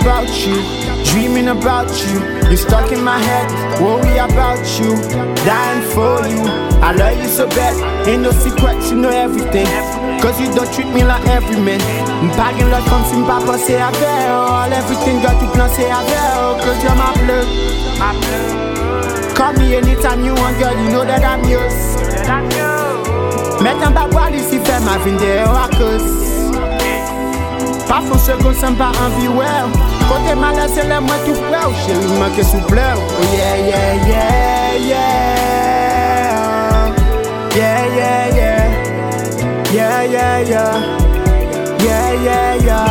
about you, dreaming about you. You stuck in my head, worry about you, dying for you. I love you so bad, ain't no secrets, you know everything. Cause you don't treat me like every man. M'paguin l'autre comme si m'pas pensé à faire. All everything got to plan c'est à faire. Cause you're my blood. Call me anytime you want, girl, you know that I'm yours. Maintenant pas boire ici, fait ma vie des rockers. Pas fond second sans pas envie, well. Côté malade, c'est le moins tout fleur. Chérie, manque sous pleurs. Oh yeah, yeah, yeah, yeah. Yeah, yeah, yeah. Yeah, yeah, yeah. Yeah, yeah, yeah.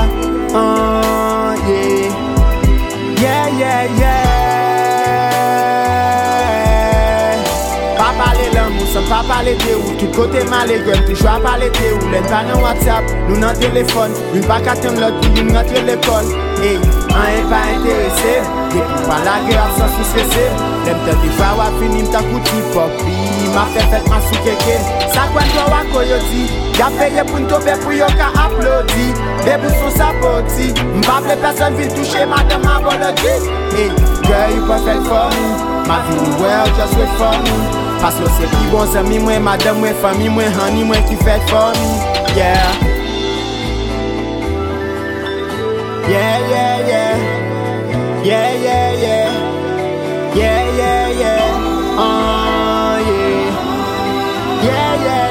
Yeah. Yeah, yeah, yeah. Pas parler l'amour, sans pas parler de où. Tout côté malé, toujours à parler de où. L'un pas dans WhatsApp, nous dans téléphone. Une pas qu'attendre l'autre pour nous rentrer l'école. Hey, on est pas intéressé. Depuis pas la guerre sans sous-cesser. L'aime te des fois, on fini, m'ta coûté pop. M'a fait ma sous kéké. Ça quoi toi wa koyoti. Y'a payé pour une tomber pour yon ka applaudi. Des boussons sapoti. M'pa vle personne vil toucher madame ma bolodi. Hey, girl you perfect for me. Ma vie well just wait for me. Parce que c'est plus bon amis moi, madame moi, famille moi, honey moi qui fait for me. Yeah. Yeah, yeah, yeah. Yeah, yeah, yeah. Yeah, yeah, yeah. Yeah. Yeah, yeah,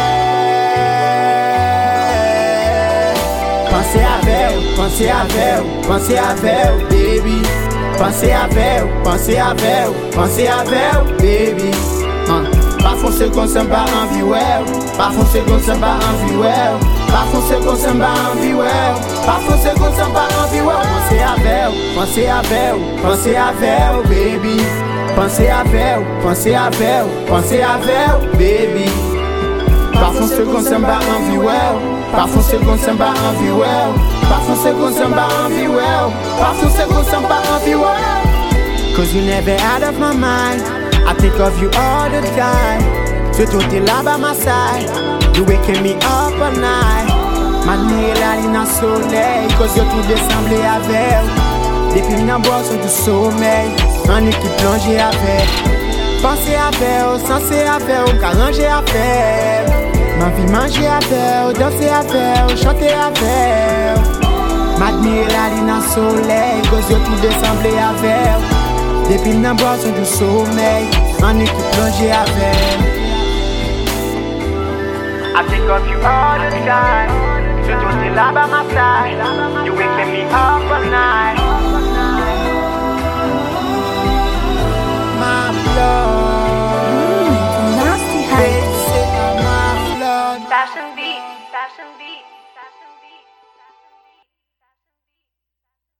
yeah. Pensez à Vel, pensez à Vel, pensez à Vel, baby. Pensez à Vel, pensez à Vel, pensez à Vel, baby. Pas foncer comme ça, pas envie, well. Pas foncer comme ça, pas envie, well. Pas foncer comme ça, pas envie, well. Pas foncer comme ça, pas envie, well. Pensez à Vel, pensez à Vel, pensez à Vel, baby. Pensez à Vel, pensez à Vel, pensez à Vel, baby. Pas foncer comme ça, pas envie, well. Pas foncer comme ça, pas envie, well. Pas foncer comme ça, pas envie, well. Pas foncer comme ça, pas envie, well. Cause you never out of my mind. I think of you all the time. Tu tout est là by my side. You waking me up all night. Ma nuit la ligne au soleil. Cause you tout dessemblé avec. Depuis m'en boisson du sommeil. En équipe plongée avec. Pensez à faire, sensé à faire, arranger à faire. Ma vie manger à faire, danser à faire, chanter à faire. M'admirer la ligne au soleil. Cause you tout dessemblé avec. Depuis m'en boisson du sommeil, en équipe plongée avec. I think of you all the time. Tu tout est là by my side. You waking me up all night. My blood, Nasty Heights. my blood. Fashion beat, fashion beat.